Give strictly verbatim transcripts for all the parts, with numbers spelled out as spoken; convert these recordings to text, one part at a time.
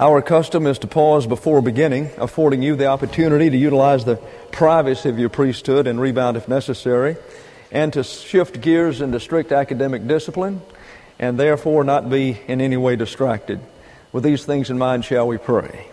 Our custom is to pause before beginning, affording you the opportunity to utilize the privacy of your priesthood and rebound if necessary, and to shift gears into strict academic discipline, and therefore not be in any way distracted. With these things in mind, shall we pray?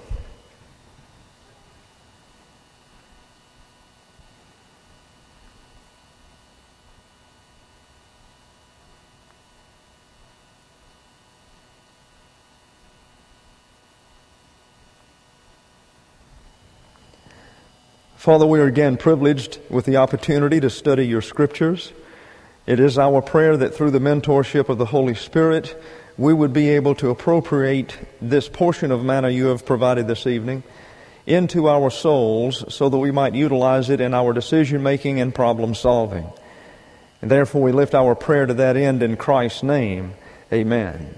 Father, we are again privileged with the opportunity to study your Scriptures. It is our prayer that through the mentorship of the Holy Spirit, we would be able to appropriate this portion of manna you have provided this evening into our souls so that we might utilize it in our decision-making and problem-solving. And therefore we lift our prayer to that end in Christ's name. Amen.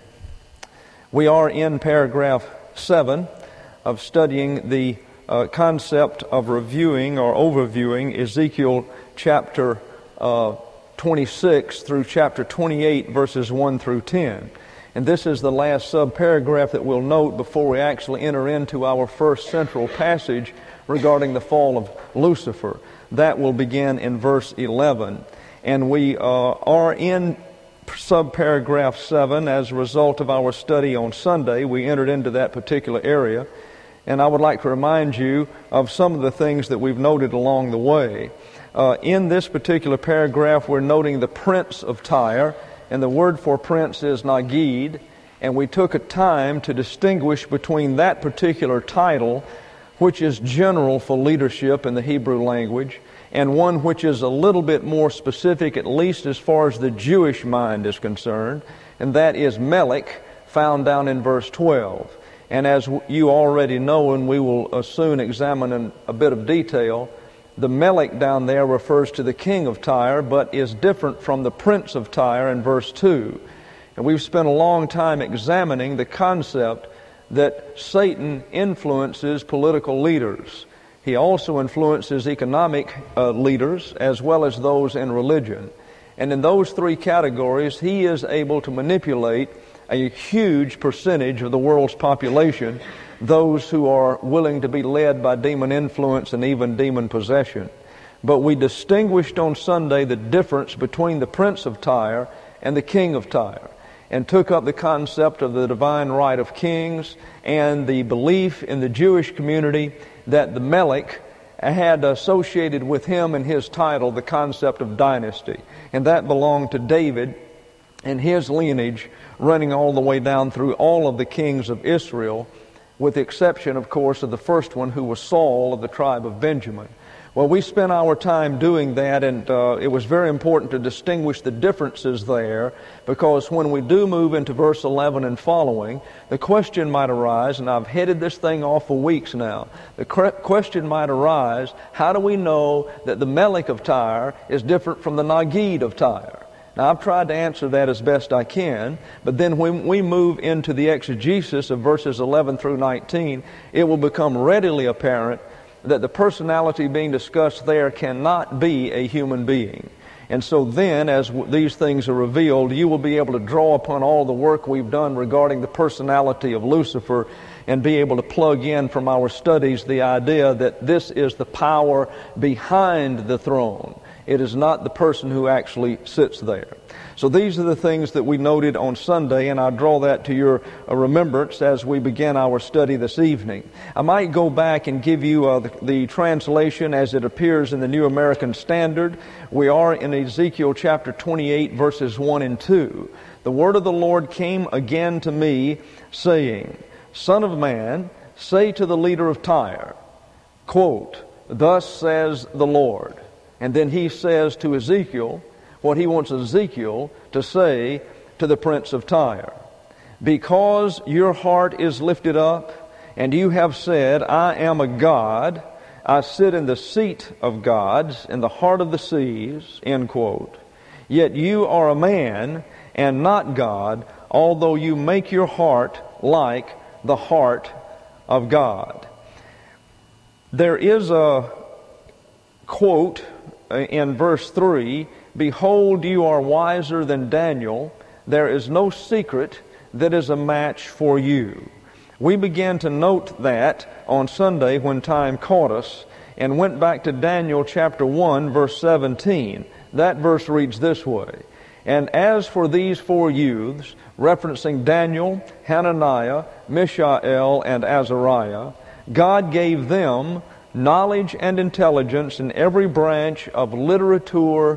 We are in paragraph seven of studying the Uh, concept of reviewing or overviewing Ezekiel chapter uh, twenty-six through chapter twenty-eight, verses one through ten. And this is the last subparagraph that we'll note before we actually enter into our first central passage regarding the fall of Lucifer. That will begin in verse eleven. And we uh, are in subparagraph seven as a result of our study on Sunday. We entered into that particular area. And I would like to remind you of some of the things that we've noted along the way. Uh, in this particular paragraph, we're noting the prince of Tyre, and the word for prince is Nagid, and we took a time to distinguish between that particular title, which is general for leadership in the Hebrew language, and one which is a little bit more specific, at least as far as the Jewish mind is concerned, and that is Melech, found down in verse twelve. And as you already know, and we will soon examine in a bit of detail, the Melech down there refers to the king of Tyre, but is different from the prince of Tyre in verse two. And we've spent a long time examining the concept that Satan influences political leaders. He also influences economic uh, leaders as well as those in religion. And in those three categories, he is able to manipulate a huge percentage of the world's population, those who are willing to be led by demon influence and even demon possession. But we distinguished on Sunday the difference between the prince of Tyre and the king of Tyre, and took up the concept of the divine right of kings and the belief in the Jewish community that the Melech had associated with him and his title the concept of dynasty, and that belonged to David and his lineage running all the way down through all of the kings of Israel, with the exception, of course, of the first one, who was Saul of the tribe of Benjamin. Well, we spent our time doing that, and uh, it was very important to distinguish the differences there, because when we do move into verse eleven and following, the question might arise, and I've headed this thing off for weeks now, the question might arise, how do we know that the Melech of Tyre is different from the Nagid of Tyre? Now, I've tried to answer that as best I can, but then when we move into the exegesis of verses eleven through nineteen, it will become readily apparent that the personality being discussed there cannot be a human being. And so then, as w- these things are revealed, you will be able to draw upon all the work we've done regarding the personality of Lucifer and be able to plug in from our studies the idea that this is the power behind the throne. It is not the person who actually sits there. So these are the things that we noted on Sunday, and I draw that to your uh, remembrance as we begin our study this evening. I might go back and give you uh, the, the translation as it appears in the New American Standard. We are in Ezekiel chapter twenty-eight, verses one and two. The word of the Lord came again to me, saying, Son of man, say to the leader of Tyre, quote, Thus says the Lord. And then he says to Ezekiel what he wants Ezekiel to say to the prince of Tyre. Because your heart is lifted up, and you have said, I am a God, I sit in the seat of gods, in the heart of the seas, end quote. Yet you are a man, and not God, although you make your heart like the heart of God. There is a quote in verse three, Behold, you are wiser than Daniel. There is no secret that is a match for you. We began to note that on Sunday when time caught us and went back to Daniel chapter one, verse seventeen. That verse reads this way, "And as for these four youths," referencing Daniel, Hananiah, Mishael, and Azariah, "God gave them knowledge and intelligence in every branch of literature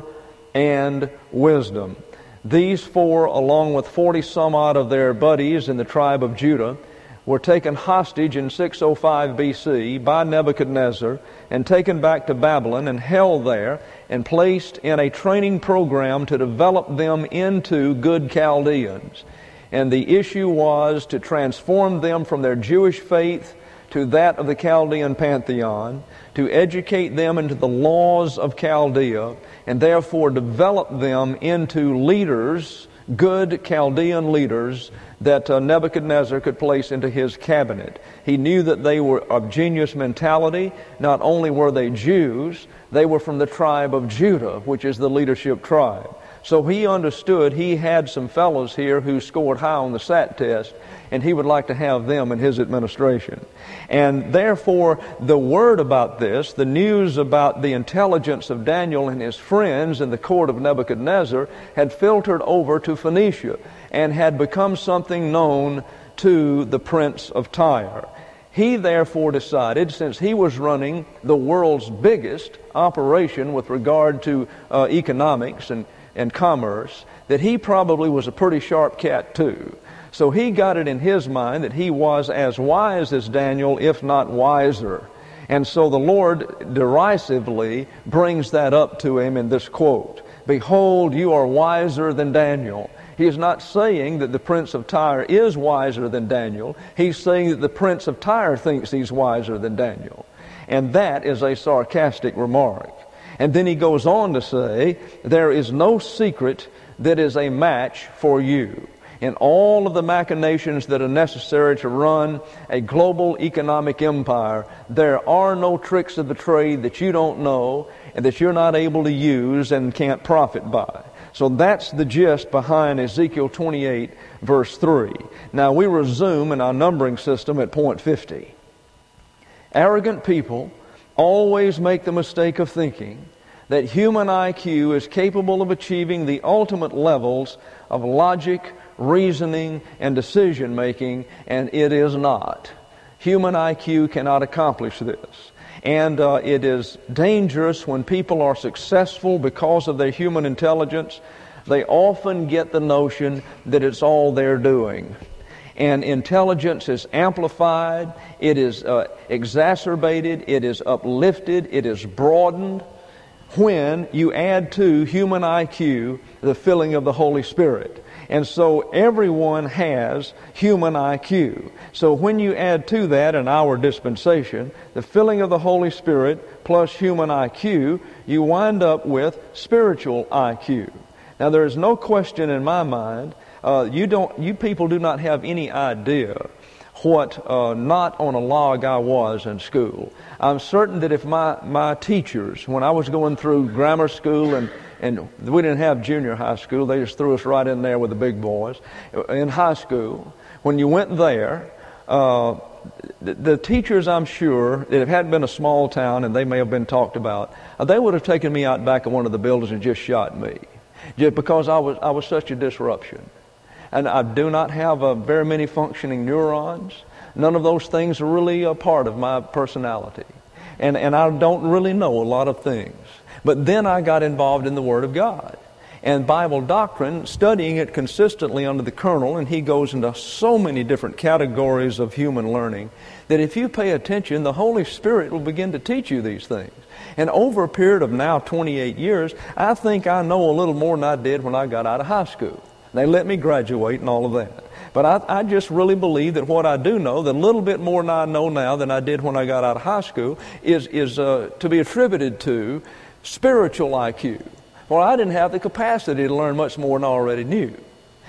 and wisdom." These four, along with forty some odd of their buddies in the tribe of Judah, were taken hostage in six oh five B C by Nebuchadnezzar and taken back to Babylon and held there and placed in a training program to develop them into good Chaldeans. And the issue was to transform them from their Jewish faith to that of the Chaldean pantheon, to educate them into the laws of Chaldea, and therefore develop them into leaders, good Chaldean leaders, that uh, Nebuchadnezzar could place into his cabinet. He knew that they were of genius mentality. Not only were they Jews, they were from the tribe of Judah, which is the leadership tribe. So he understood he had some fellows here who scored high on the S A T test, and he would like to have them in his administration. And therefore, the word about this, the news about the intelligence of Daniel and his friends in the court of Nebuchadnezzar, had filtered over to Phoenicia and had become something known to the prince of Tyre. He therefore decided, since he was running the world's biggest operation with regard to uh, economics and and commerce, that he probably was a pretty sharp cat too. So he got it in his mind that he was as wise as Daniel, if not wiser. And so the Lord derisively brings that up to him in this quote, "Behold, you are wiser than Daniel." He is not saying that the prince of Tyre is wiser than Daniel. He's saying that the prince of Tyre thinks he's wiser than Daniel. And that is a sarcastic remark. And then he goes on to say, "There is no secret that is a match for you. In all of the machinations that are necessary to run a global economic empire, there are no tricks of the trade that you don't know and that you're not able to use and can't profit by." So that's the gist behind Ezekiel twenty-eight, verse three. Now we resume in our numbering system at point fifty. Arrogant people always make the mistake of thinking that human I Q is capable of achieving the ultimate levels of logic, reasoning, and decision-making, and it is not. Human I Q cannot accomplish this. And uh, it is dangerous when people are successful because of their human intelligence. They often get the notion that it's all they're doing. And intelligence is amplified, it is uh, exacerbated, it is uplifted, it is broadened when you add to human I Q the filling of the Holy Spirit. And so everyone has human I Q. So when you add to that in our dispensation, the filling of the Holy Spirit plus human I Q, you wind up with spiritual I Q. Now there is no question in my mind. Uh, you don't. You people do not have any idea what uh, not on a log I was in school. I'm certain that if my, my teachers, when I was going through grammar school, and, and we didn't have junior high school, they just threw us right in there with the big boys. In high school, when you went there, uh, the, the teachers, I'm sure, that if it hadn't been a small town, and they may have been talked about, uh, they would have taken me out back of one of the buildings and just shot me, just because I was I was such a disruption. And I do not have uh, very many functioning neurons. None of those things are really a part of my personality. And, and I don't really know a lot of things. But then I got involved in the Word of God and Bible doctrine, studying it consistently under the Colonel, and he goes into so many different categories of human learning that if you pay attention, the Holy Spirit will begin to teach you these things. And over a period of now twenty-eight years, I think I know a little more than I did when I got out of high school. They let me graduate and all of that. But I, I just really believe that what I do know, that a little bit more than I know now than I did when I got out of high school, is, is uh, to be attributed to spiritual I Q. Well, I didn't have the capacity to learn much more than I already knew.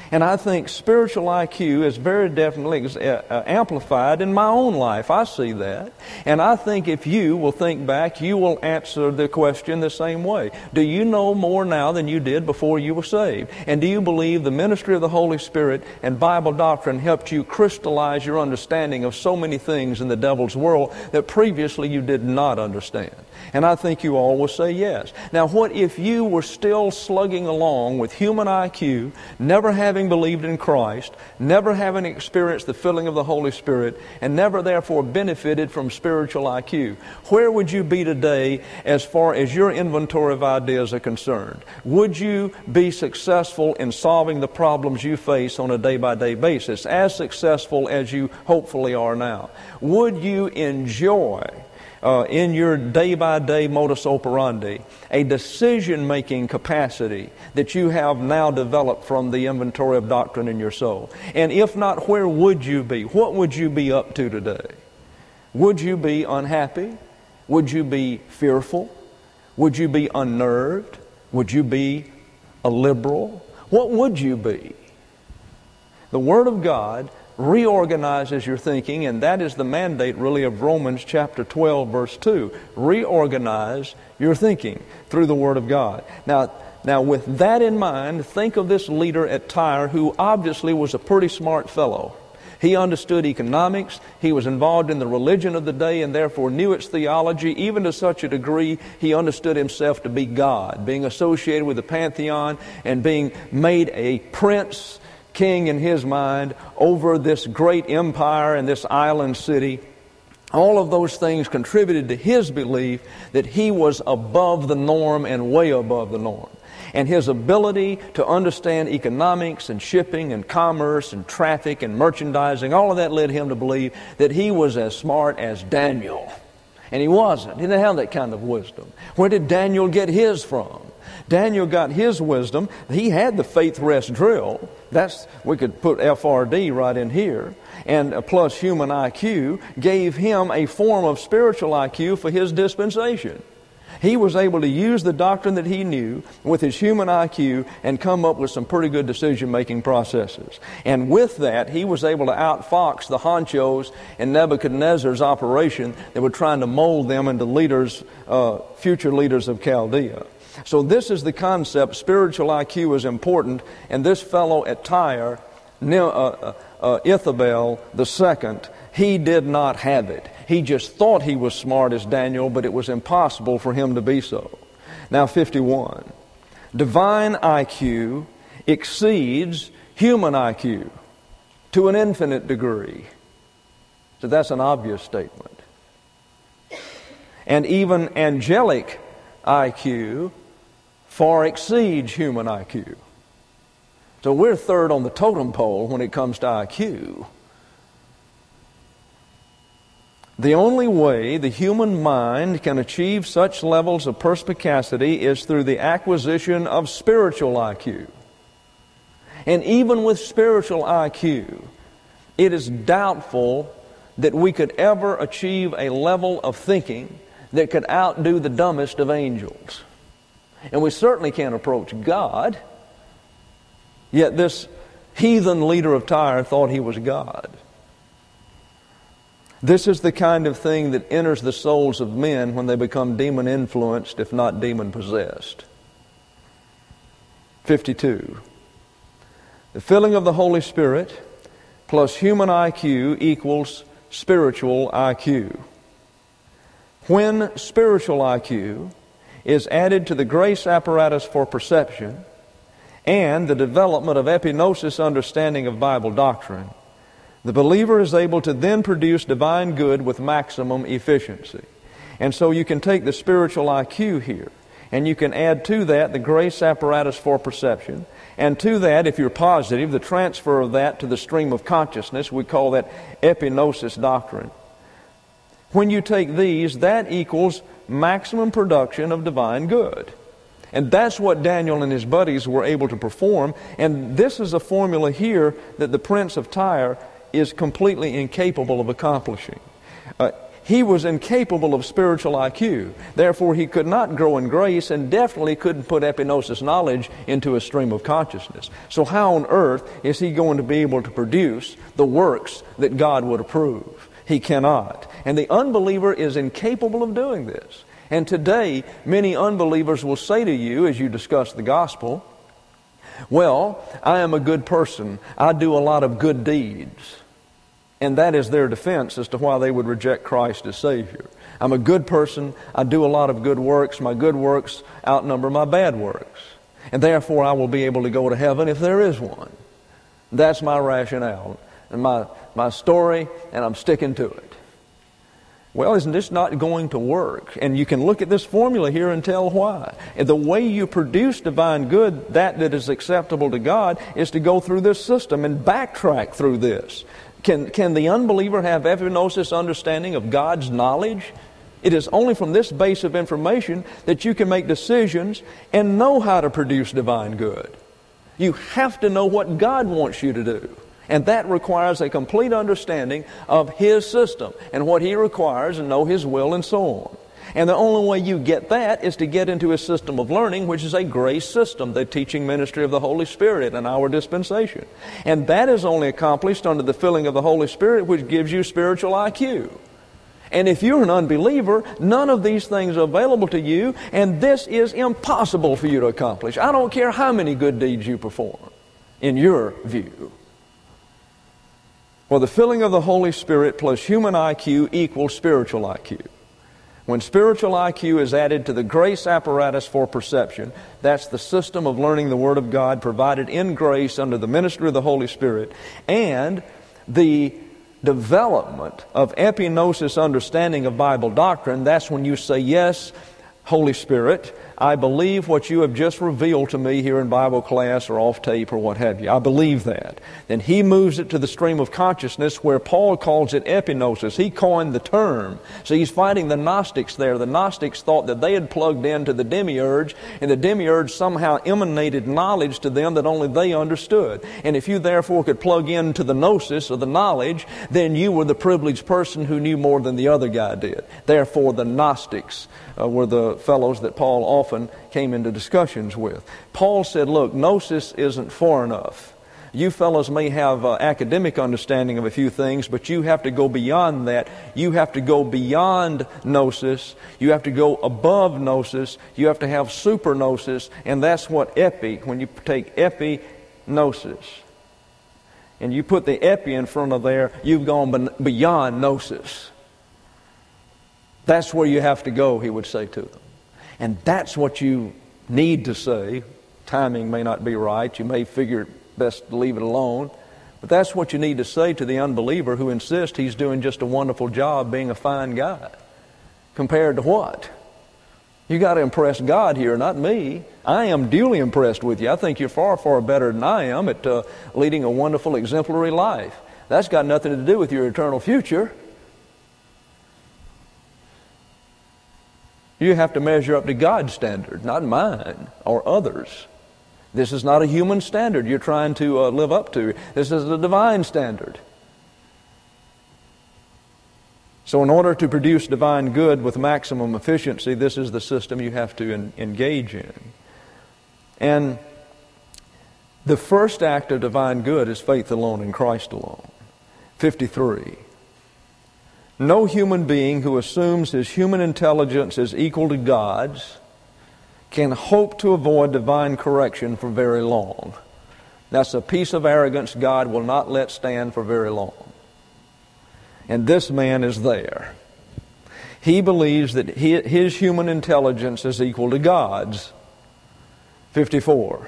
And I think spiritual I Q is very definitely uh, amplified in my own life. I see that. And I think if you will think back, you will answer the question the same way. Do you know more now than you did before you were saved? And do you believe the ministry of the Holy Spirit and Bible doctrine helped you crystallize your understanding of so many things in the devil's world that previously you did not understand? And I think you all will say yes. Now, what if you were still slugging along with human I Q, never having believed in Christ, never having experienced the filling of the Holy Spirit, and never therefore benefited from spiritual I Q? Where would you be today as far as your inventory of ideas are concerned? Would you be successful in solving the problems you face on a day-by-day basis, as successful as you hopefully are now? Would you enjoy Uh, in your day-by-day modus operandi, a decision-making capacity that you have now developed from the inventory of doctrine in your soul? And if not, where would you be? What would you be up to today? Would you be unhappy? Would you be fearful? Would you be unnerved? Would you be a liberal? What would you be? The Word of God reorganizes your thinking, and that is the mandate really of Romans chapter twelve verse two. Reorganize your thinking through the Word of God. Now, now with that in mind, think of this leader at Tyre who obviously was a pretty smart fellow. He understood economics, he was involved in the religion of the day and therefore knew its theology, even to such a degree he understood himself to be God, being associated with the pantheon and being made a prince, king in his mind over this great empire and this island city. All of those things contributed to his belief that he was above the norm and way above the norm. And his ability to understand economics and shipping and commerce and traffic and merchandising, all of that led him to believe that he was as smart as Daniel. And he wasn't. He didn't have that kind of wisdom. Where did Daniel get his from? Daniel got his wisdom. He had the faith rest drill. That's, we could put F R D right in here. And plus human I Q gave him a form of spiritual I Q for his dispensation. He was able to use the doctrine that he knew with his human I Q and come up with some pretty good decision-making processes. And with that, he was able to outfox the honchos in Nebuchadnezzar's operation that were trying to mold them into leaders, uh, future leaders of Chaldea. So this is the concept. Spiritual I Q is important. And this fellow at Tyre, uh, uh, uh, Ithabel the second, he did not have it. He just thought he was smart as Daniel, but it was impossible for him to be so. Now fifty-one. Divine I Q exceeds human I Q to an infinite degree. So that's an obvious statement. And even angelic I Q far exceeds human I Q. So we're third on the totem pole when it comes to I Q. The only way the human mind can achieve such levels of perspicacity is through the acquisition of spiritual I Q. And even with spiritual I Q, it is doubtful that we could ever achieve a level of thinking that could outdo the dumbest of angels. And we certainly can't approach God. Yet this heathen leader of Tyre thought he was God. This is the kind of thing that enters the souls of men when they become demon-influenced, if not demon-possessed. fifty-two. The filling of the Holy Spirit plus human I Q equals spiritual I Q. When spiritual I Q is added to the grace apparatus for perception and the development of epignosis understanding of Bible doctrine, the believer is able to then produce divine good with maximum efficiency. And so you can take the spiritual I Q here, and you can add to that the grace apparatus for perception, and to that, if you're positive, the transfer of that to the stream of consciousness. We call that epignosis doctrine. When you take these, that equals maximum production of divine good. And that's what Daniel and his buddies were able to perform. And this is a formula here that the prince of Tyre is completely incapable of accomplishing. Uh, he was incapable of spiritual I Q. Therefore, he could not grow in grace and definitely couldn't put epignosis knowledge into a stream of consciousness. So how on earth is he going to be able to produce the works that God would approve? He cannot. And the unbeliever is incapable of doing this. And today, many unbelievers will say to you, as you discuss the gospel, well, I am a good person. I do a lot of good deeds. And that is their defense as to why they would reject Christ as Savior. I'm a good person. I do a lot of good works. My good works outnumber my bad works. And therefore, I will be able to go to heaven if there is one. That's my rationale and my, my story, and I'm sticking to it. Well, isn't this not going to work? And you can look at this formula here and tell why. And the way you produce divine good, that that is acceptable to God, is to go through this system and backtrack through this. Can, can the unbeliever have epignosis understanding of God's knowledge? It is only from this base of information that you can make decisions and know how to produce divine good. You have to know what God wants you to do. And that requires a complete understanding of His system and what He requires, and know His will and so on. And the only way you get that is to get into His system of learning, which is a grace system, the teaching ministry of the Holy Spirit in our dispensation. And that is only accomplished under the filling of the Holy Spirit, which gives you spiritual I Q. And if you're an unbeliever, none of these things are available to you, and this is impossible for you to accomplish. I don't care how many good deeds you perform, in your view. Well, the filling of the Holy Spirit plus human I Q equals spiritual I Q. When spiritual I Q is added to the grace apparatus for perception, that's the system of learning the Word of God provided in grace under the ministry of the Holy Spirit, and the development of epignosis understanding of Bible doctrine, that's when you say, yes, Holy Spirit, I believe what you have just revealed to me here in Bible class or off tape or what have you. I believe that. Then He moves it to the stream of consciousness where Paul calls it epignosis. He coined the term. So he's fighting the Gnostics there. The Gnostics thought that they had plugged into the demiurge, and the demiurge somehow emanated knowledge to them that only they understood. And if you therefore could plug into the gnosis or the knowledge, then you were the privileged person who knew more than the other guy did. Therefore, the Gnostics uh, were the fellows that Paul often often came into discussions with. Paul said, look, gnosis isn't far enough. You fellows may have uh, academic understanding of a few things, but you have to go beyond that. You have to go beyond gnosis. You have to go above gnosis. You have to have supergnosis, and that's what epi, when you take epignosis, and you put the epi in front of there, you've gone beyond gnosis. That's where you have to go, he would say to them. And that's what you need to say. Timing may not be right. You may figure it best to leave it alone. But that's what you need to say to the unbeliever who insists he's doing just a wonderful job being a fine guy. Compared to what? You got to impress God here, not me. I am duly impressed with you. I think you're far, far better than I am at uh, leading a wonderful, exemplary life. That's got nothing to do with your eternal future. You have to measure up to God's standard, not mine or others. This is not a human standard you're trying to uh, live up to. This is a divine standard. So in order to produce divine good with maximum efficiency, this is the system you have to en- engage in. And the first act of divine good is faith alone in Christ alone. fifty-three. No human being who assumes his human intelligence is equal to God's can hope to avoid divine correction for very long. That's a piece of arrogance God will not let stand for very long. And this man is there. He believes that he, his human intelligence is equal to God's. fifty-four.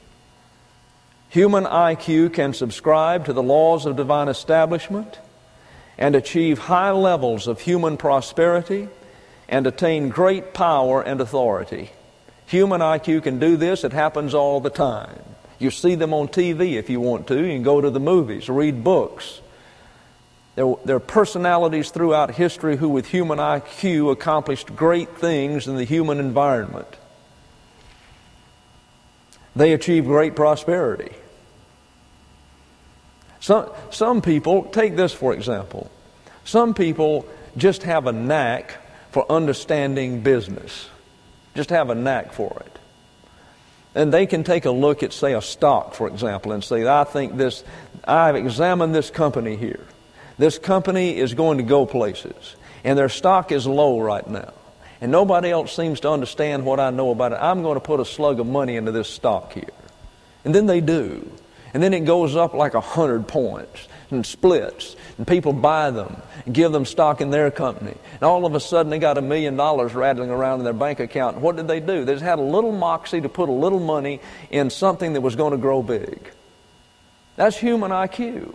Human I Q can subscribe to the laws of divine establishment and achieve high levels of human prosperity and attain great power and authority. Human I Q can do this. It happens all the time. You see them on T V if you want to. You can go to the movies, read books. There, there are personalities throughout history who with human I Q accomplished great things in the human environment. They achieve great prosperity. Some, some people, take this for example. Some people just have a knack for understanding business. Just have a knack for it. And they can take a look at, say, a stock, for example, and say, I think this, I've examined this company here. This company is going to go places, and their stock is low right now. And nobody else seems to understand what I know about it. I'm going to put a slug of money into this stock here. And then they do. And then it goes up like a hundred points and splits. And people buy them and give them stock in their company. And all of a sudden they got a million dollars rattling around in their bank account. And what did they do? They just had a little moxie to put a little money in something that was going to grow big. That's human I Q.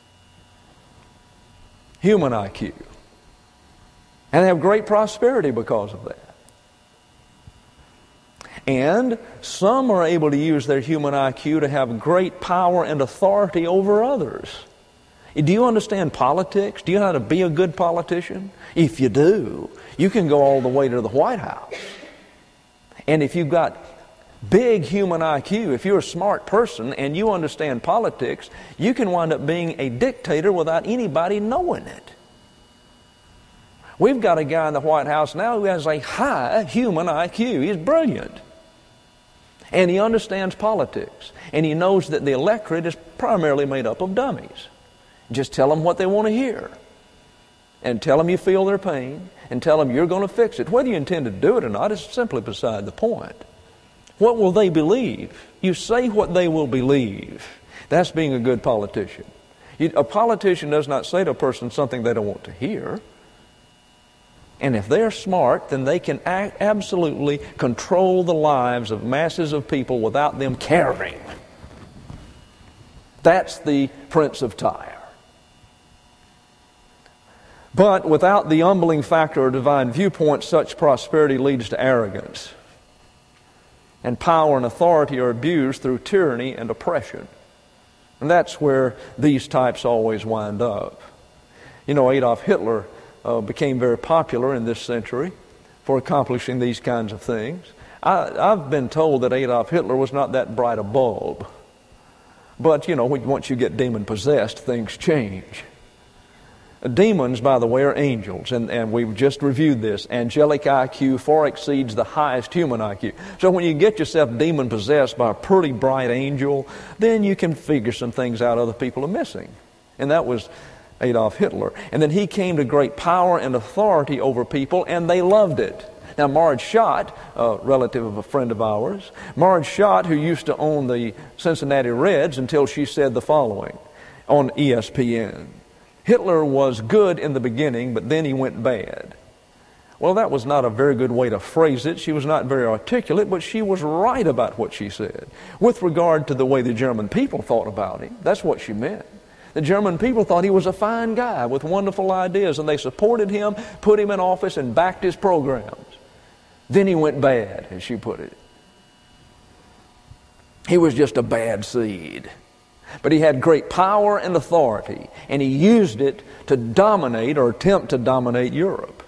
Human I Q. And they have great prosperity because of that. And some are able to use their human I Q to have great power and authority over others. Do you understand politics? Do you know how to be a good politician? If you do, you can go all the way to the White House. And if you've got big human I Q, if you're a smart person and you understand politics, you can wind up being a dictator without anybody knowing it. We've got a guy in the White House now who has a high human I Q. He's brilliant. And he understands politics. And he knows that the electorate is primarily made up of dummies. Just tell them what they want to hear. And tell them you feel their pain. And tell them you're going to fix it. Whether you intend to do it or not is simply beside the point. What will they believe? You say what they will believe. That's being a good politician. You, a politician does not say to a person something they don't want to hear. And if they're smart, then they can act, absolutely control the lives of masses of people without them caring. That's the Prince of Tyre. But without the humbling factor of divine viewpoint, such prosperity leads to arrogance. And power and authority are abused through tyranny and oppression. And that's where these types always wind up. You know, Adolf Hitler Uh, became very popular in this century for accomplishing these kinds of things. I, I've been told that Adolf Hitler was not that bright a bulb. But, you know, once you get demon-possessed, things change. Demons, by the way, are angels, and, and we've just reviewed this. Angelic I Q far exceeds the highest human I Q. So when you get yourself demon-possessed by a pretty bright angel, then you can figure some things out other people are missing. And that was Adolf Hitler. And then he came to great power and authority over people, and they loved it. Now, Marge Schott, a relative of a friend of ours, Marge Schott, who used to own the Cincinnati Reds until she said the following on E S P N. Hitler was good in the beginning, but then he went bad. Well, that was not a very good way to phrase it. She was not very articulate, but she was right about what she said. With regard to the way the German people thought about him, that's what she meant. The German people thought he was a fine guy with wonderful ideas, and they supported him, put him in office, and backed his programs. Then he went bad, as she put it. He was just a bad seed. But he had great power and authority, and he used it to dominate or attempt to dominate Europe.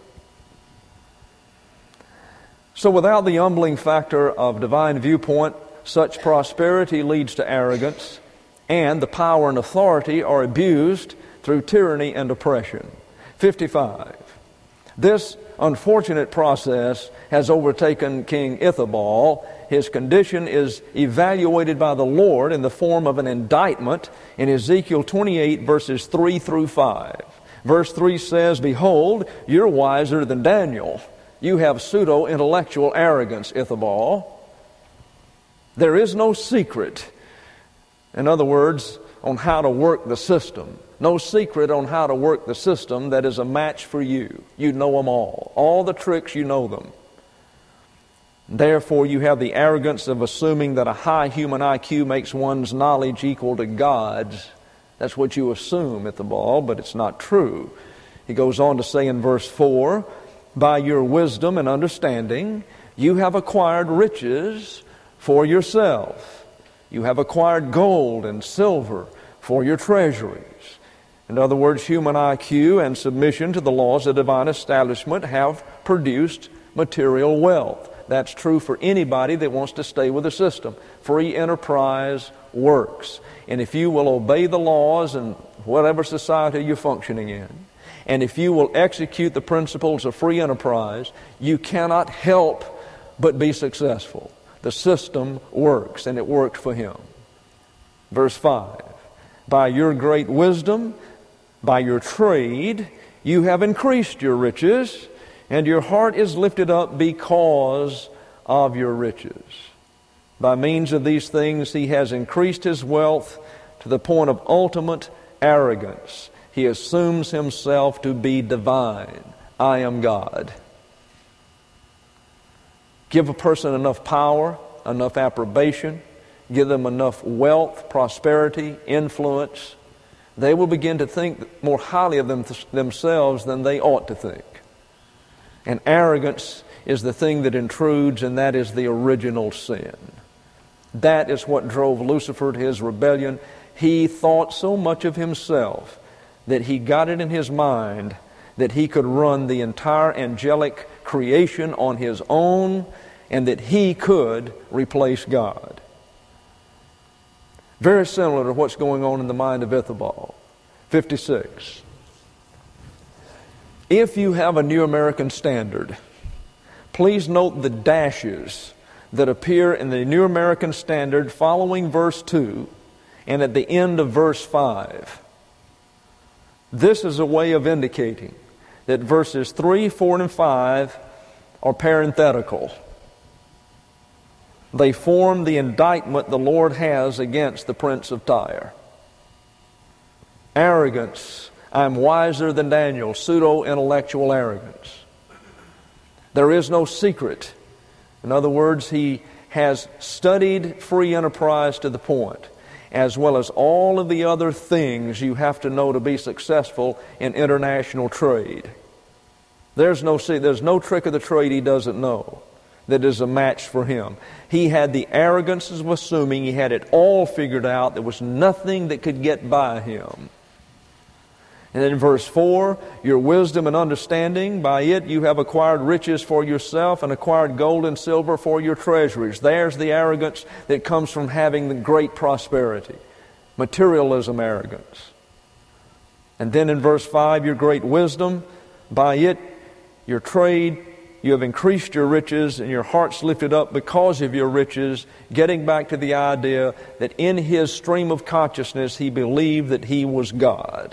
So without the humbling factor of divine viewpoint, such prosperity leads to arrogance, and the power and authority are abused through tyranny and oppression. fifty-five. This unfortunate process has overtaken King Ithabal. His condition is evaluated by the Lord in the form of an indictment in Ezekiel twenty-eight, verses three through five. Verse three says, Behold, you're wiser than Daniel. You have pseudo-intellectual arrogance, Ithabal. There is no secret. In other words, on how to work the system. No secret on how to work the system that is a match for you. You know them all. All the tricks, you know them. Therefore, you have the arrogance of assuming that a high human I Q makes one's knowledge equal to God's. That's what you assume at the ball, but it's not true. He goes on to say in verse four, By your wisdom and understanding, you have acquired riches for yourself. You have acquired gold and silver for your treasuries. In other words, human I Q and submission to the laws of divine establishment have produced material wealth. That's true for anybody that wants to stay with the system. Free enterprise works. And if you will obey the laws in whatever society you're functioning in, And if you will execute the principles of free enterprise, you cannot help but be successful. The system works, and it worked for him. Verse five, by your great wisdom, by your trade, you have increased your riches, and your heart is lifted up because of your riches. By means of these things, he has increased his wealth to the point of ultimate arrogance. He assumes himself to be divine. I am God. Give a person enough power, enough approbation, give them enough wealth, prosperity, influence, they will begin to think more highly of them, themselves than they ought to think. And arrogance is the thing that intrudes, and that is the original sin. That is what drove Lucifer to his rebellion. He thought so much of himself that he got it in his mind that he could run the entire angelic creation on his own, and that he could replace God. Very similar to what's going on in the mind of Ithabal. fifty-six. If you have a New American Standard, please note the dashes that appear in the New American Standard following verse two and at the end of verse five. This is a way of indicating that verses three, four, and five are parenthetical. They form the indictment the Lord has against the prince of Tyre. Arrogance. I'm wiser than Daniel. Pseudo-intellectual arrogance. There is no secret. In other words, he has studied free enterprise to the point, as well as all of the other things you have to know to be successful in international trade. There's no, there's no trick of the trade he doesn't know that is a match for him. He had the arrogance of assuming he had it all figured out. There was nothing that could get by him. And then in verse four, your wisdom and understanding, by it you have acquired riches for yourself and acquired gold and silver for your treasuries. There's the arrogance that comes from having the great prosperity. Materialism arrogance. And then in verse five, your great wisdom, by it, your trade, you have increased your riches, and your heart's lifted up because of your riches, getting back to the idea that in his stream of consciousness he believed that he was God.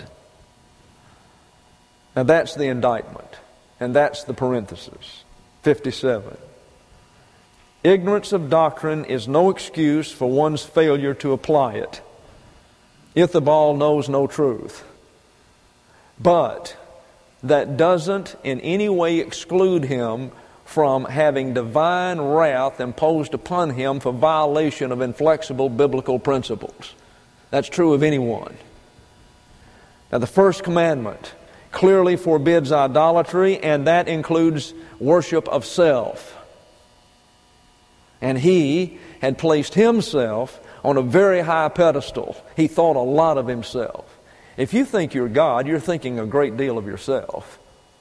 Now that's the indictment, and that's the parenthesis. fifty-seven. Ignorance of doctrine is no excuse for one's failure to apply it. Ithabal knows no truth. But that doesn't in any way exclude him from having divine wrath imposed upon him for violation of inflexible biblical principles. That's true of anyone. Now the first commandment clearly forbids idolatry, and that includes worship of self. And he had placed himself on a very high pedestal. He thought a lot of himself. If you think you're God, you're thinking a great deal of yourself.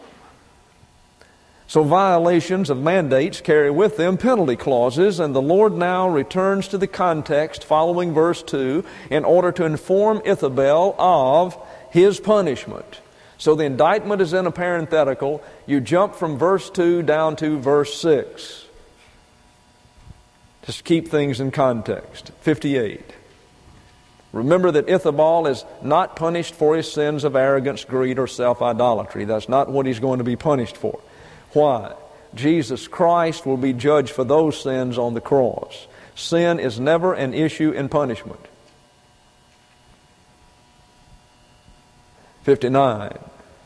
So violations of mandates carry with them penalty clauses, and the Lord now returns to the context following verse two in order to inform Ithabal of his punishment. So the indictment is in a parenthetical. You jump from verse two down to verse six. Just keep things in context. fifty-eight. Remember that Ithabal is not punished for his sins of arrogance, greed, or self-idolatry. That's not what he's going to be punished for. Why? Jesus Christ will be judged for those sins on the cross. Sin is never an issue in punishment. fifty-nine.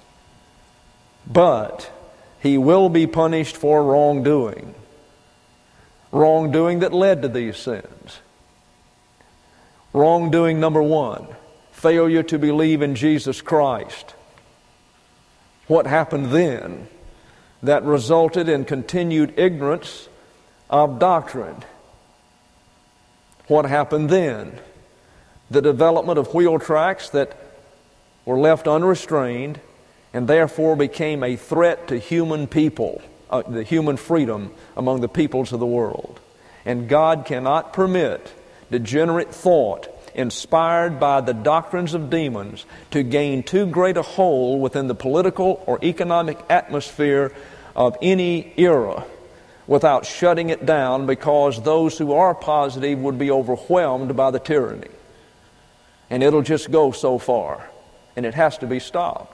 But he will be punished for wrongdoing. Wrongdoing that led to these sins. Wrongdoing number one, failure to believe in Jesus Christ. What happened then? That resulted in continued ignorance of doctrine. What happened then? The development of wheel tracks that were left unrestrained and therefore became a threat to human people, uh, the human freedom among the peoples of the world. And God cannot permit degenerate thought inspired by the doctrines of demons, to gain too great a hold within the political or economic atmosphere of any era without shutting it down, because those who are positive would be overwhelmed by the tyranny. And it'll just go so far, and it has to be stopped.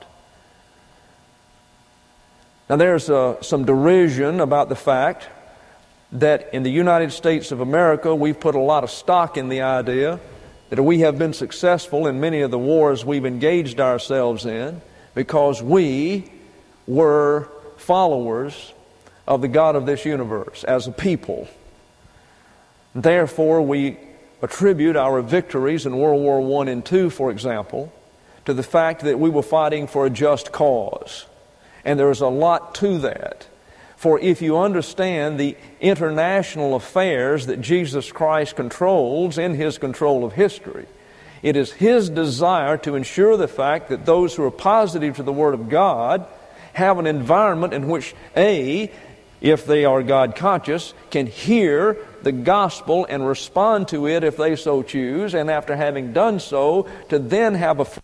Now there's uh, some derision about the fact that in the United States of America we've put a lot of stock in the idea that we have been successful in many of the wars we've engaged ourselves in because we were followers of the God of this universe as a people. Therefore, we attribute our victories in World War One and Two, for example, to the fact that we were fighting for a just cause. And there is a lot to that. For if you understand the international affairs that Jesus Christ controls in His control of history, it is His desire to ensure the fact that those who are positive to the Word of God have an environment in which, A, if they are God conscious, can hear the gospel and respond to it if they so choose, and after having done so, to then have a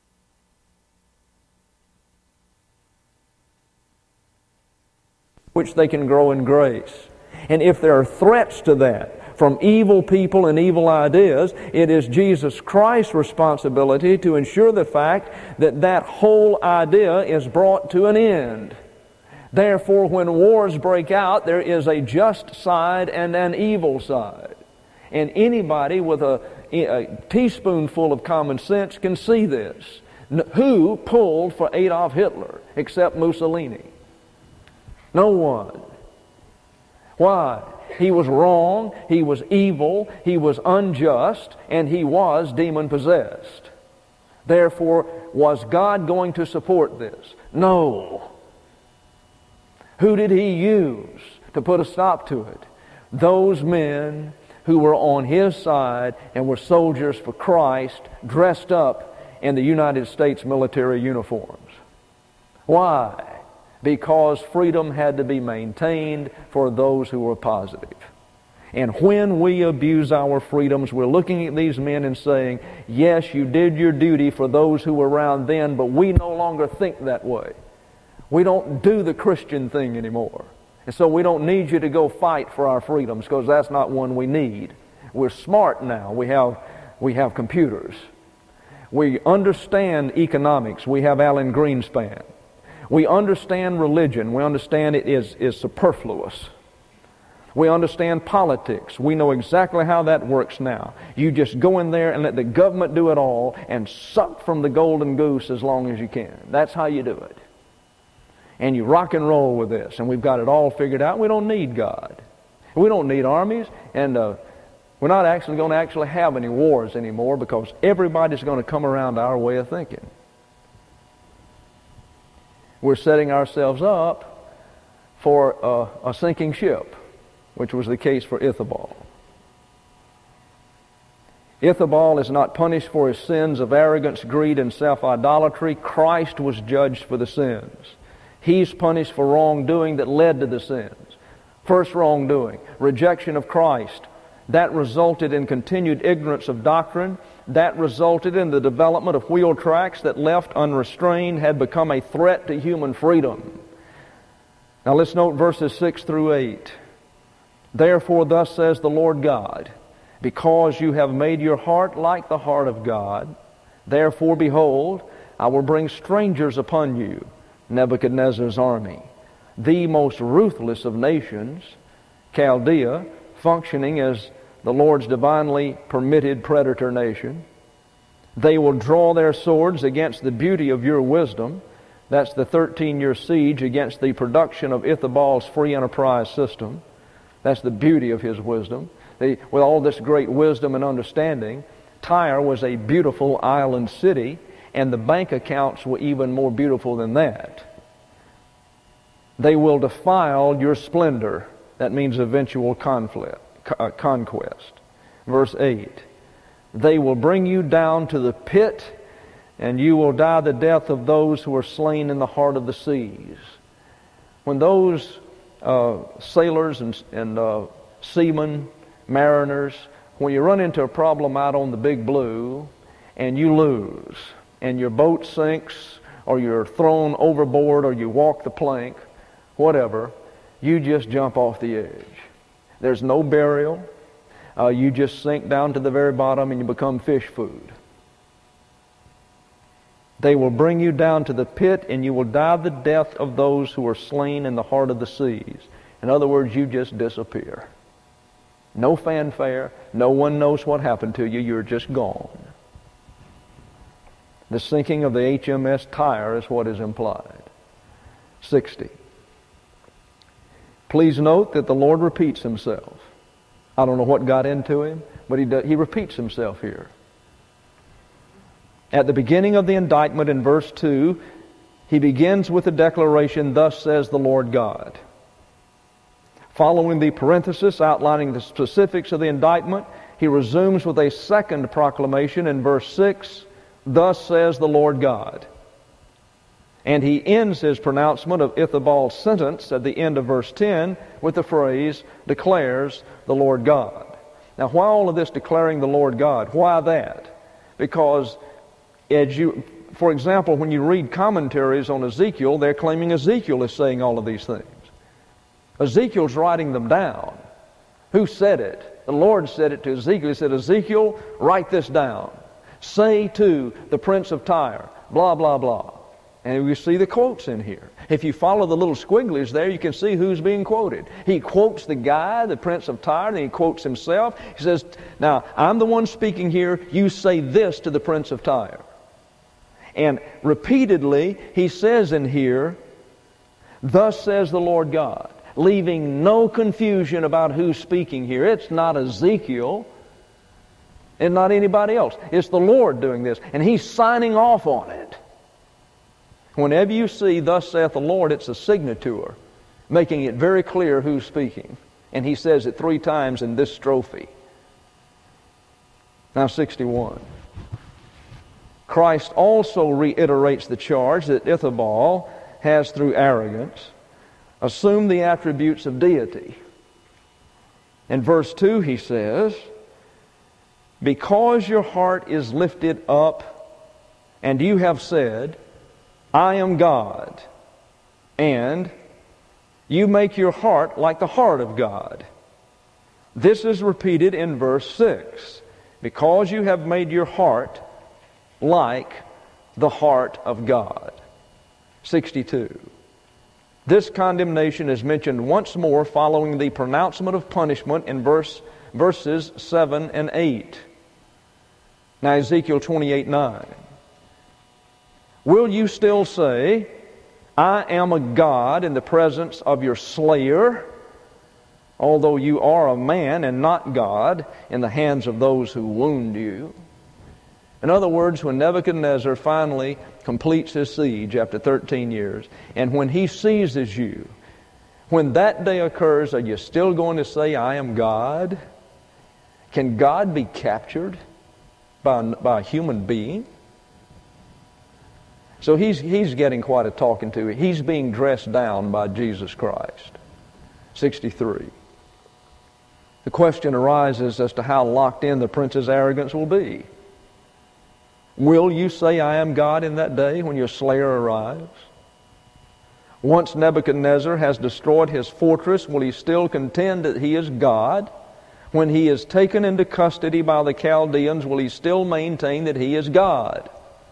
which they can grow in grace. And if there are threats to that from evil people and evil ideas, it is Jesus Christ's responsibility to ensure the fact that that whole idea is brought to an end. Therefore, when wars break out, there is a just side and an evil side. And anybody with a, a teaspoonful of common sense can see this. Who pulled for Adolf Hitler except Mussolini? No one. Why? He was wrong, he was evil, he was unjust, and he was demon-possessed. Therefore, was God going to support this? No. Who did He use to put a stop to it? Those men who were on His side and were soldiers for Christ, dressed up in the United States military uniforms. Why? Because freedom had to be maintained for those who were positive. And when we abuse our freedoms, we're looking at these men and saying, yes, you did your duty for those who were around then, but we no longer think that way. We don't do the Christian thing anymore. And so we don't need you to go fight for our freedoms, because that's not one we need. We're smart now. We have, we have computers. We understand economics. We have Alan Greenspan. We understand religion. We understand it is, is superfluous. We understand politics. We know exactly how that works now. You just go in there and let the government do it all and suck from the golden goose as long as you can. That's how you do it. And you rock and roll with this. And we've got it all figured out. We don't need God. We don't need armies. And uh, we're not actually going to actually have any wars anymore, because everybody's going to come around our way of thinking. We're setting ourselves up for a, a sinking ship, which was the case for Ithabal. Ithabal is not punished for his sins of arrogance, greed, and self-idolatry. Christ was judged for the sins. He's punished for wrongdoing that led to the sins. First wrongdoing, rejection of Christ. That resulted in continued ignorance of doctrine. That resulted in the development of wheel tracks that, left unrestrained, had become a threat to human freedom. Now let's note verses six through eight. Therefore thus says the Lord God, because you have made your heart like the heart of God, therefore behold, I will bring strangers upon you, Nebuchadnezzar's army, the most ruthless of nations, Chaldea, functioning as the Lord's divinely permitted predator nation. They will draw their swords against the beauty of your wisdom. That's the thirteen-year siege against the production of Ithabal's free enterprise system. That's the beauty of his wisdom. They, with all this great wisdom and understanding, Tyre was a beautiful island city, and the bank accounts were even more beautiful than that. They will defile your splendor. That means eventual conflict. Uh, conquest. Verse eight, they will bring you down to the pit, and you will die the death of those who are slain in the heart of the seas. When those uh, sailors and, and uh, seamen, mariners, when you run into a problem out on the Big Blue and you lose, and your boat sinks, or you're thrown overboard, or you walk the plank, whatever, you just jump off the edge. There's no burial. Uh, you just sink down to the very bottom and you become fish food. They will bring you down to the pit, and you will die the death of those who are slain in the heart of the seas. In other words, you just disappear. No fanfare. No one knows what happened to you. You're just gone. The sinking of the H M S Tyre is what is implied. sixty. Please note that the Lord repeats himself. I don't know what got into him, but he, does, he repeats himself here. At the beginning of the indictment in verse two, he begins with the declaration, "Thus says the Lord God." Following the parenthesis outlining the specifics of the indictment, he resumes with a second proclamation in verse six, "Thus says the Lord God." And he ends his pronouncement of Ithobal's sentence at the end of verse ten with the phrase, "declares the Lord God." Now, why all of this declaring the Lord God? Why that? Because, as you, for example, when you read commentaries on Ezekiel, they're claiming Ezekiel is saying all of these things. Ezekiel's writing them down. Who said it? The Lord said it to Ezekiel. He said, "Ezekiel, write this down. Say to the prince of Tyre, blah, blah, blah." And you see the quotes in here. If you follow the little squigglies there, you can see who's being quoted. He quotes the guy, the prince of Tyre, and he quotes himself. He says, "Now, I'm the one speaking here. You say this to the prince of Tyre." And repeatedly, he says in here, "Thus says the Lord God," leaving no confusion about who's speaking here. It's not Ezekiel and not anybody else. It's the Lord doing this, and he's signing off on it. Whenever you see, "Thus saith the Lord," it's a signature, making it very clear who's speaking. And he says it three times in this strophe. Now, sixty-one. Christ also reiterates the charge that Ithobal has, through arrogance, assumed the attributes of deity. In verse two he says, "Because your heart is lifted up, and you have said, 'I am God,' and you make your heart like the heart of God." This is repeated in verse six. "Because you have made your heart like the heart of God." sixty-two. This condemnation is mentioned once more following the pronouncement of punishment in verse, verses seven and eight. Now, Ezekiel twenty-eight nine. "Will you still say, 'I am a God,' in the presence of your slayer, although you are a man and not God, in the hands of those who wound you?" In other words, when Nebuchadnezzar finally completes his siege after thirteen years, and when he seizes you, when that day occurs, are you still going to say, "I am God"? Can God be captured by, by a human being? So he's, he's getting quite a talking to. He's being dressed down by Jesus Christ. sixty-three. The question arises as to how locked in the prince's arrogance will be. Will you say, "I am God," in that day when your slayer arrives? Once Nebuchadnezzar has destroyed his fortress, will he still contend that he is God? When he is taken into custody by the Chaldeans, will he still maintain that he is God?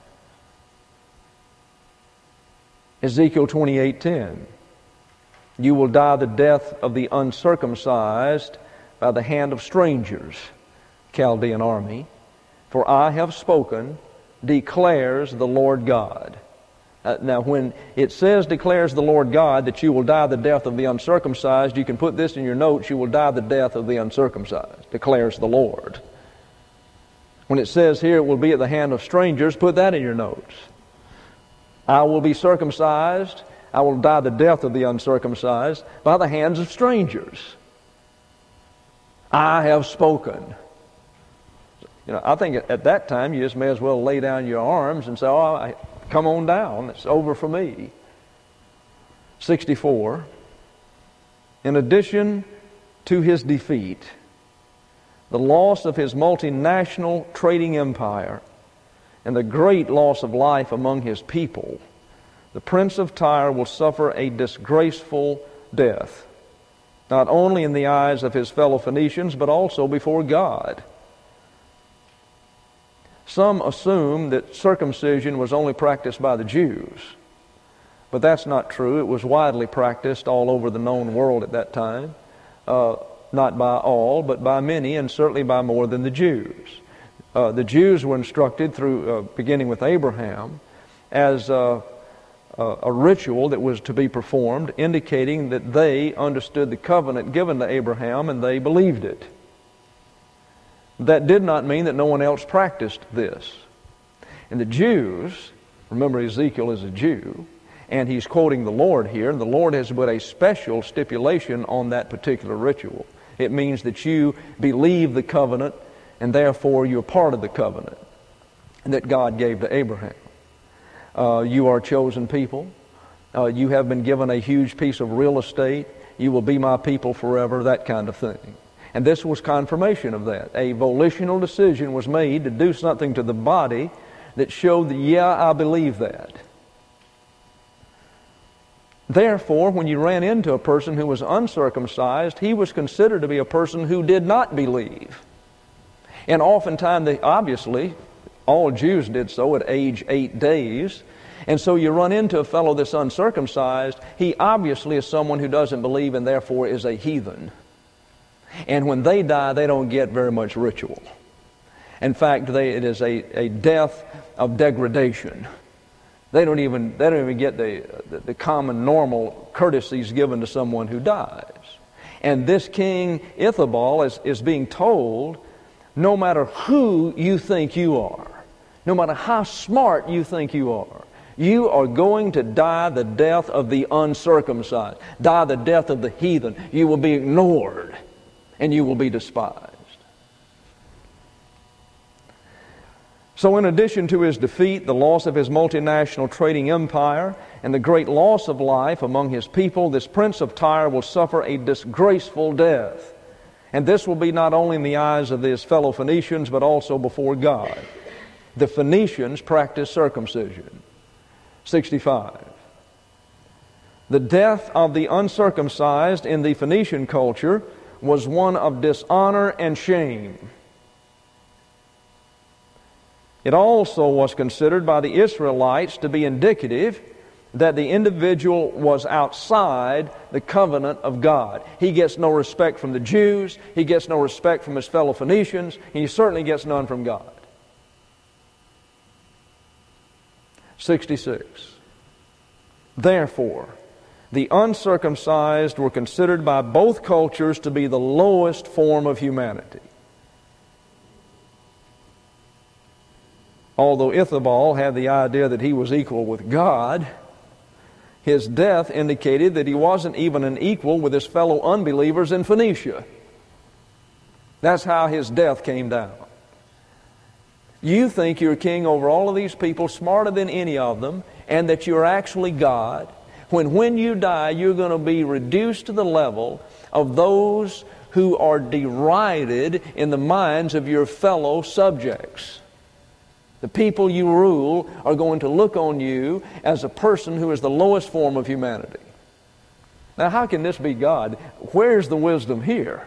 Ezekiel twenty-eight ten. "You will die the death of the uncircumcised by the hand of strangers," Chaldean army. "For I have spoken, declares the Lord God." Uh, now, when it says, declares the Lord God, that you will die the death of the uncircumcised, you can put this in your notes, you will die the death of the uncircumcised, declares the Lord. When it says here, it will be at the hand of strangers, put that in your notes. I will be circumcised, I will die the death of the uncircumcised by the hands of strangers. I have spoken. You know, I think at that time you just may as well lay down your arms and say, "Oh, I, come on down. It's over for me." sixty-four. In addition to his defeat, the loss of his multinational trading empire, and the great loss of life among his people, the prince of Tyre will suffer a disgraceful death, not only in the eyes of his fellow Phoenicians, but also before God. Some assume that circumcision was only practiced by the Jews, but that's not true. It was widely practiced all over the known world at that time, uh, not by all, but by many, and certainly by more than the Jews. Uh, the Jews were instructed through, uh, beginning with Abraham, as uh, uh, a ritual that was to be performed, indicating that they understood the covenant given to Abraham and they believed it. That did not mean that no one else practiced this. And the Jews, remember Ezekiel is a Jew, and he's quoting the Lord here, and the Lord has put a special stipulation on that particular ritual. It means that you believe the covenant, and therefore you're part of the covenant that God gave to Abraham. Uh, you are a chosen people. Uh, you have been given a huge piece of real estate. You will be my people forever, that kind of thing. And this was confirmation of that. A volitional decision was made to do something to the body that showed that, yeah, I believe that. Therefore, when you ran into a person who was uncircumcised, he was considered to be a person who did not believe. And oftentimes, they, obviously, all Jews did so at age eight days. And so you run into a fellow that's uncircumcised, he obviously is someone who doesn't believe and therefore is a heathen. And when they die, they don't get very much ritual. In fact, they, it is a, a death of degradation. They don't even they don't even get the, the the common normal courtesies given to someone who dies. And this king Ithabal is, is being told, no matter who you think you are, no matter how smart you think you are, you are going to die the death of the uncircumcised, die the death of the heathen. You will be ignored and you will be despised. So in addition to his defeat, the loss of his multinational trading empire, and the great loss of life among his people, this prince of Tyre will suffer a disgraceful death. And this will be not only in the eyes of his fellow Phoenicians, but also before God. The Phoenicians practiced circumcision. sixty-five. The death of the uncircumcised in the Phoenician culture was one of dishonor and shame. It also was considered by the Israelites to be indicative that the individual was outside the covenant of God. He gets no respect from the Jews, he gets no respect from his fellow Phoenicians, and he certainly gets none from God. sixty-six. Therefore, the uncircumcised were considered by both cultures to be the lowest form of humanity. Although Ithabal had the idea that he was equal with God, his death indicated that he wasn't even an equal with his fellow unbelievers in Phoenicia. That's how his death came down. You think you're king over all of these people, smarter than any of them, and that you're actually God, when when you die, you're going to be reduced to the level of those who are derided in the minds of your fellow subjects. The people you rule are going to look on you as a person who is the lowest form of humanity. Now, how can this be God? Where's the wisdom here?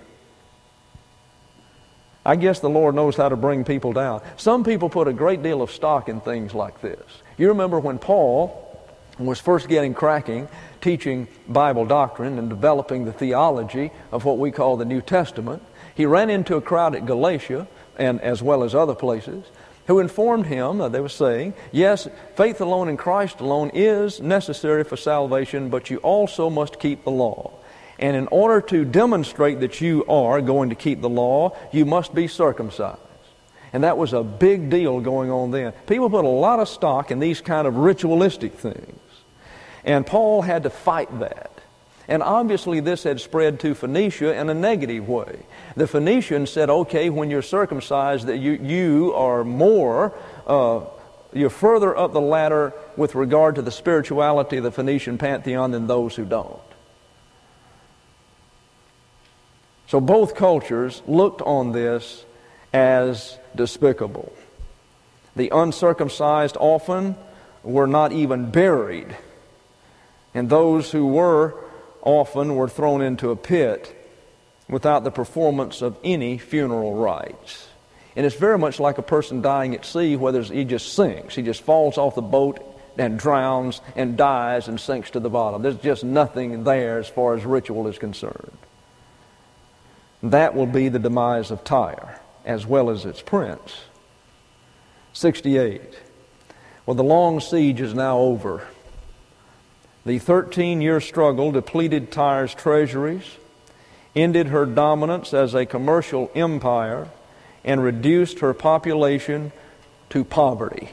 I guess the Lord knows how to bring people down. Some people put a great deal of stock in things like this. You remember when Paul was first getting cracking, teaching Bible doctrine and developing the theology of what we call the New Testament, he ran into a crowd at Galatia, and as well as other places, who informed him, uh, they were saying, yes, faith alone in Christ alone is necessary for salvation, but you also must keep the law. And in order to demonstrate that you are going to keep the law, you must be circumcised. And that was a big deal going on then. People put a lot of stock in these kind of ritualistic things. And Paul had to fight that. And obviously this had spread to Phoenicia in a negative way. The Phoenicians said, okay, when you're circumcised, that you, you are more, uh, you're further up the ladder with regard to the spirituality of the Phoenician pantheon than those who don't. So both cultures looked on this as despicable. The uncircumcised often were not even buried, and those who were often were thrown into a pit without the performance of any funeral rites. And it's very much like a person dying at sea, where he just sinks. He just falls off the boat and drowns and dies and sinks to the bottom. There's just nothing there as far as ritual is concerned. That will be the demise of Tyre, as well as its prince. sixty-eight. Well, the long siege is now over. The thirteen-year struggle depleted Tyre's treasuries, ended her dominance as a commercial empire, and reduced her population to poverty.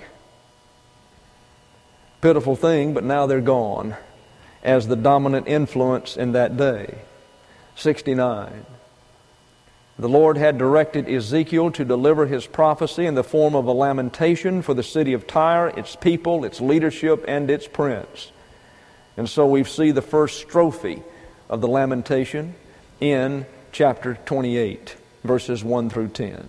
Pitiful thing, but now they're gone as the dominant influence in that day. sixty-nine. The Lord had directed Ezekiel to deliver his prophecy in the form of a lamentation for the city of Tyre, its people, its leadership, and its prince. And so we see the first strophe of the lamentation in chapter twenty-eight, verses one through ten.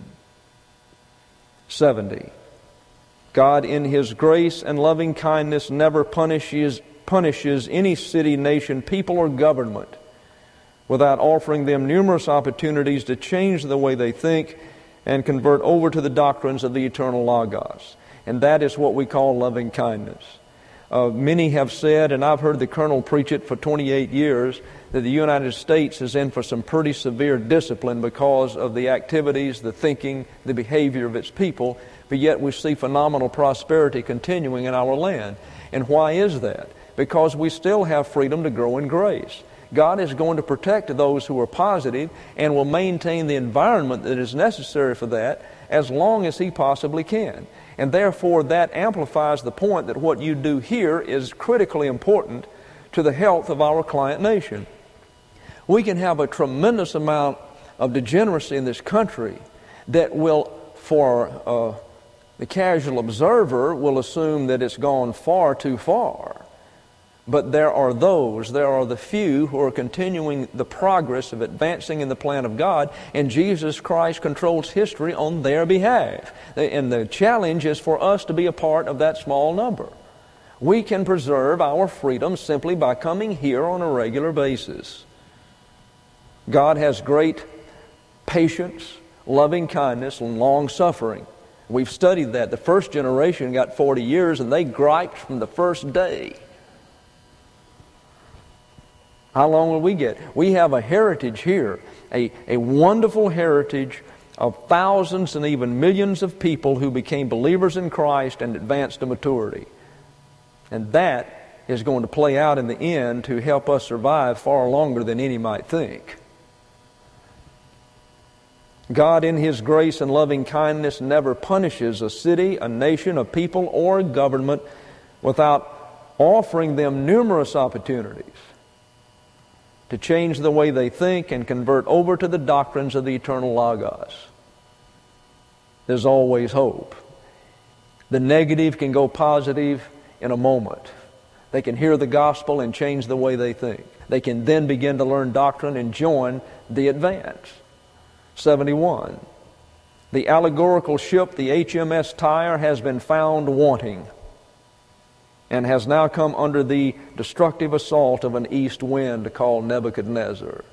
seventy. God in His grace and loving kindness never punishes, punishes any city, nation, people, or government without offering them numerous opportunities to change the way they think and convert over to the doctrines of the eternal Logos. And that is what we call loving kindness. Uh, many have said, and I've heard the Colonel preach it for twenty-eight years, that the United States is in for some pretty severe discipline because of the activities, the thinking, the behavior of its people, but yet we see phenomenal prosperity continuing in our land. And why is that? Because we still have freedom to grow in grace. God is going to protect those who are positive and will maintain the environment that is necessary for that as long as He possibly can. And therefore that amplifies the point that what you do here is critically important to the health of our client nation. We can have a tremendous amount of degeneracy in this country that will, for uh, the casual observer, will assume that it's gone far too far. But there are those, there are the few who are continuing the progress of advancing in the plan of God, and Jesus Christ controls history on their behalf. And the challenge is for us to be a part of that small number. We can preserve our freedom simply by coming here on a regular basis. God has great patience, loving kindness, and long suffering. We've studied that. The first generation got forty years, and they griped from the first day. How long will we get? We have a heritage here, a, a wonderful heritage of thousands and even millions of people who became believers in Christ and advanced to maturity. And that is going to play out in the end to help us survive far longer than any might think. God in His grace and loving kindness never punishes a city, a nation, a people, or a government without offering them numerous opportunities to change the way they think and convert over to the doctrines of the eternal Logos. There's always hope. The negative can go positive in a moment. They can hear the gospel and change the way they think. They can then begin to learn doctrine and join the advance. seventy-one. The allegorical ship, the H M S Tyre, has been found wanting and has now come under the destructive assault of an east wind called Nebuchadnezzar.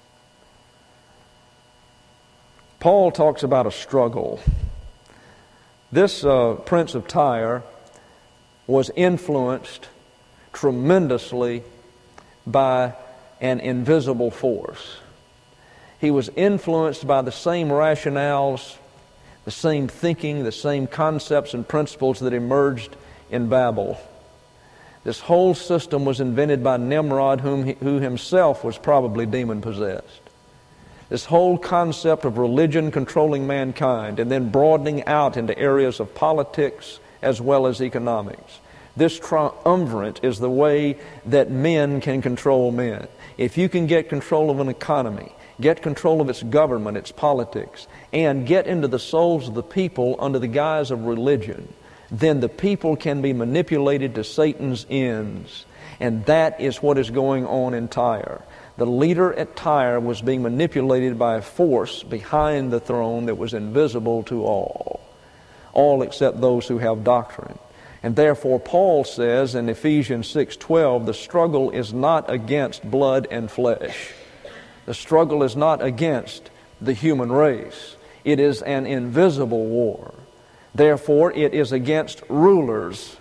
Paul talks about a struggle. This uh, Prince of Tyre was influenced tremendously by an invisible force. He was influenced by the same rationales, the same thinking, the same concepts and principles that emerged in Babel. This whole system was invented by Nimrod, whom he, who himself was probably demon-possessed. This whole concept of religion controlling mankind and then broadening out into areas of politics as well as economics. This triumvirate is the way that men can control men. If you can get control of an economy, get control of its government, its politics, and get into the souls of the people under the guise of religion, then the people can be manipulated to Satan's ends. And that is what is going on in Tyre. The leader at Tyre was being manipulated by a force behind the throne that was invisible to all, all except those who have doctrine. And therefore Paul says in Ephesians six twelve, the struggle is not against blood and flesh. The struggle is not against the human race. It is an invisible war. Therefore it is against rulers.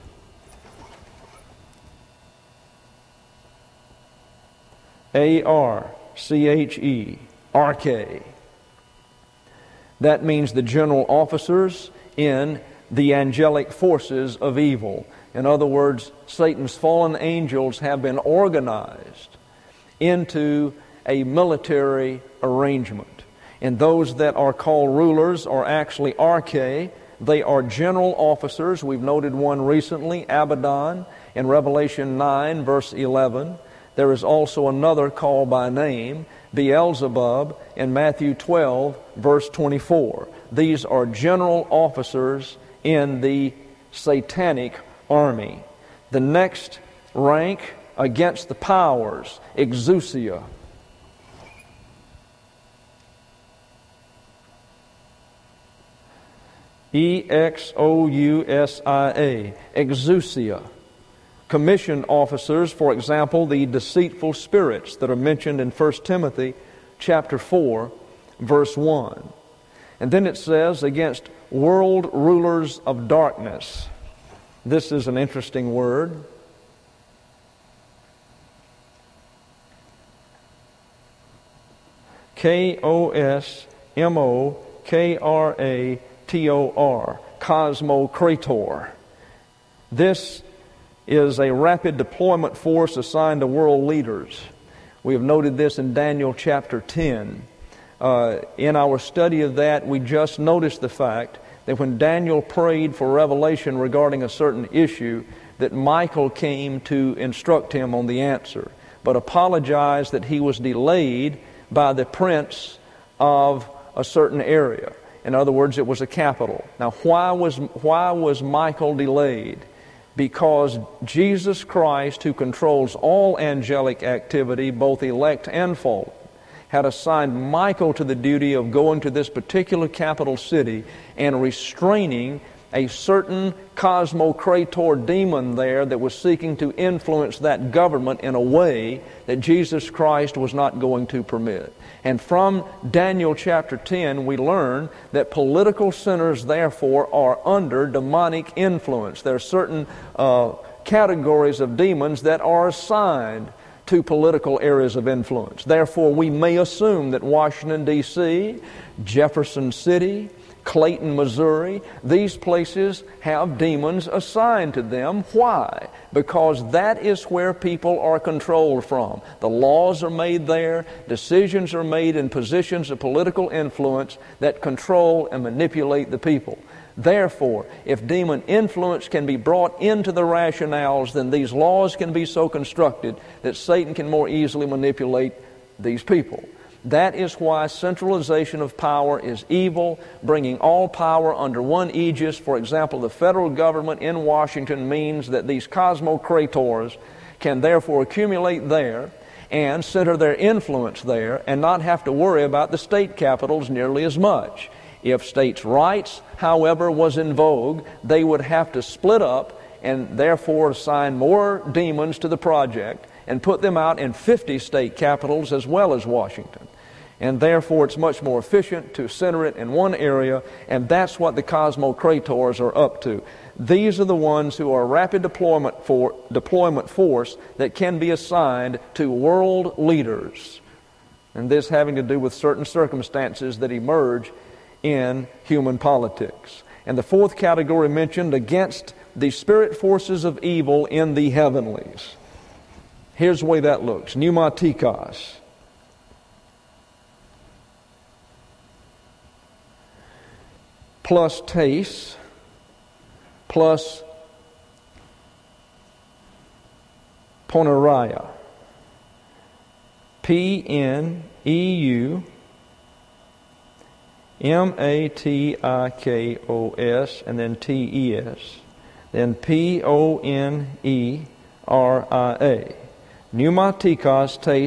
A R C H E, arche. That means the general officers in the angelic forces of evil. In other words, Satan's fallen angels have been organized into a military arrangement. And those that are called rulers are actually arche. They are general officers. We've noted one recently, Abaddon, in Revelation nine, verse eleven. There is also another called by name, Beelzebub, in Matthew twelve, verse twenty-four. These are general officers in the satanic army. The next rank against the powers, exousia. E X O U S I A, exousia. Commissioned officers, for example, the deceitful spirits that are mentioned in First Timothy chapter four, verse one. And then it says, against world rulers of darkness. This is an interesting word. K O S M O K R A T O R, Cosmocrator. This is a rapid deployment force assigned to world leaders. We have noted this in Daniel chapter ten. Uh, in our study of that, we just noticed the fact that when Daniel prayed for revelation regarding a certain issue, that Michael came to instruct him on the answer, but apologized that he was delayed by the prince of a certain area. In other words, it was a capital. Now, why was why was Michael delayed? Because Jesus Christ, who controls all angelic activity, both elect and fallen, had assigned Michael to the duty of going to this particular capital city and restraining a certain Cosmocrator demon there that was seeking to influence that government in a way that Jesus Christ was not going to permit. And from Daniel chapter ten, we learn that political sinners, therefore, are under demonic influence. There are certain uh, categories of demons that are assigned to political areas of influence. Therefore, we may assume that Washington, D C, Jefferson City, Clayton, Missouri, these places have demons assigned to them. Why? Because that is where people are controlled from. The laws are made there. Decisions are made in positions of political influence that control and manipulate the people. Therefore, if demon influence can be brought into the rationales, then these laws can be so constructed that Satan can more easily manipulate these people. That is why centralization of power is evil, bringing all power under one aegis. For example, the federal government in Washington means that these cosmocrators can therefore accumulate there and center their influence there and not have to worry about the state capitals nearly as much. If states' rights, however, was in vogue, they would have to split up and therefore assign more demons to the project and put them out in fifty state capitals as well as Washington. And therefore it's much more efficient to center it in one area, and that's what the cosmocrators are up to. These are the ones who are rapid deployment for deployment force that can be assigned to world leaders. And this having to do with certain circumstances that emerge in human politics. And the fourth category mentioned, against the spirit forces of evil in the heavenlies. Here's the way that looks. Pneumatikos. Plus tes, plus poneria. P N E U M A T I K O S and then T E S. Then P O N E R I A. Pneumatikos tes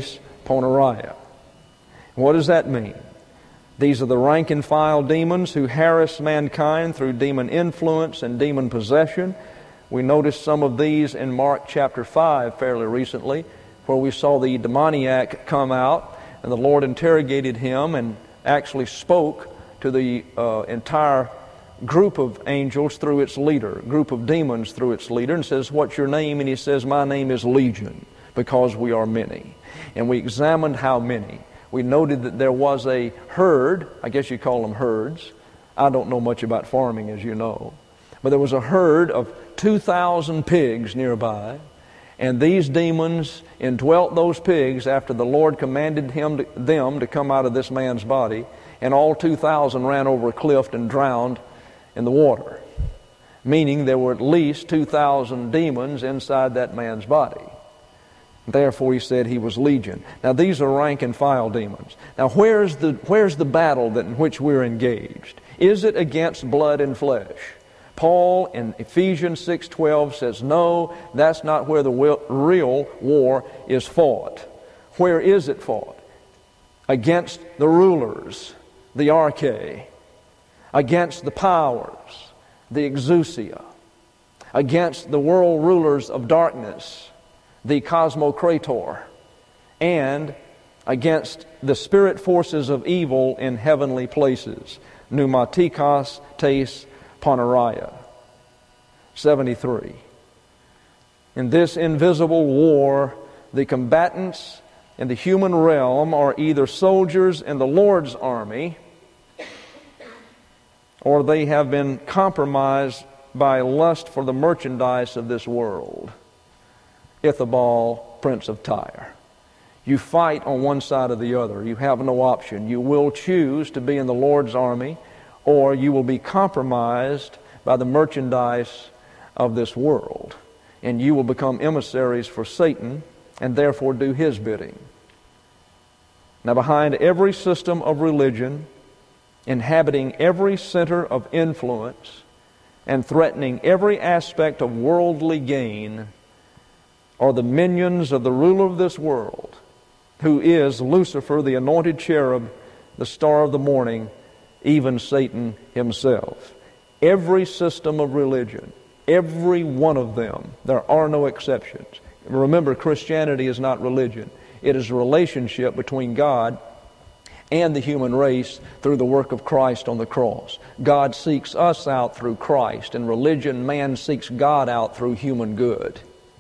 Ponariah. What does that mean? These are the rank and file demons who harass mankind through demon influence and demon possession. We noticed some of these in Mark chapter five fairly recently, where we saw the demoniac come out, and the Lord interrogated him and actually spoke to the uh, entire group of angels through its leader, group of demons through its leader, and says, "What's your name?" And he says, "My name is Legion, because we are many." And we examined how many. We noted that there was a herd, I guess you call them herds. I don't know much about farming, as you know. But there was a herd of two thousand pigs nearby, and these demons indwelt those pigs after the Lord commanded him to, them to come out of this man's body, and all two thousand ran over a cliff and drowned in the water, meaning there were at least two thousand demons inside that man's body. Therefore, he said he was Legion. Now, these are rank and file demons. Now, where's the where's the battle that in which we're engaged? Is it against blood and flesh? Paul in Ephesians six twelve says, no, that's not where the real war is fought. Where is it fought? Against the rulers, the arche, against the powers, the exousia, against the world rulers of darkness, the cosmocrator, and against the spirit forces of evil in heavenly places, pneumatikos tes Ponariah. seventy-three. In this invisible war, the combatants in the human realm are either soldiers in the Lord's army, or they have been compromised by lust for the merchandise of this world. Ithobal, prince of Tyre. You fight on one side or the other. You have no option. You will choose to be in the Lord's army, or you will be compromised by the merchandise of this world, and you will become emissaries for Satan and therefore do his bidding. Now, behind every system of religion, inhabiting every center of influence, and threatening every aspect of worldly gain, are the minions of the ruler of this world, who is Lucifer, the anointed cherub, the star of the morning, even Satan himself. Every system of religion, every one of them, there are no exceptions. Remember, Christianity is not religion. It is a relationship between God and the human race through the work of Christ on the cross. God seeks us out through Christ. In religion, man seeks God out through human good.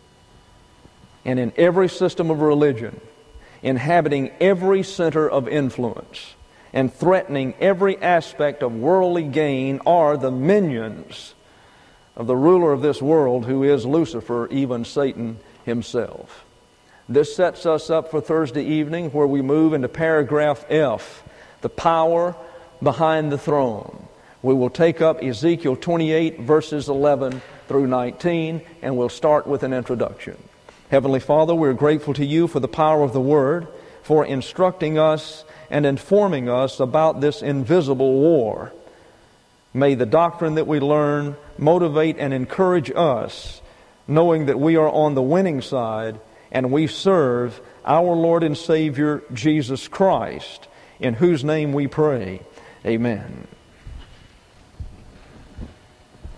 And in every system of religion, inhabiting every center of influence and threatening every aspect of worldly gain are the minions of the ruler of this world, who is Lucifer, even Satan himself. This sets us up for Thursday evening, where we move into paragraph F, the power behind the throne. We will take up Ezekiel twenty-eight, verses eleven through nineteen, and we'll start with an introduction. Heavenly Father, we're grateful to you for the power of the Word, for instructing us and informing us about this invisible war. May the doctrine that we learn motivate and encourage us, knowing that we are on the winning side and we serve our Lord and Savior, Jesus Christ, in whose name we pray. Amen.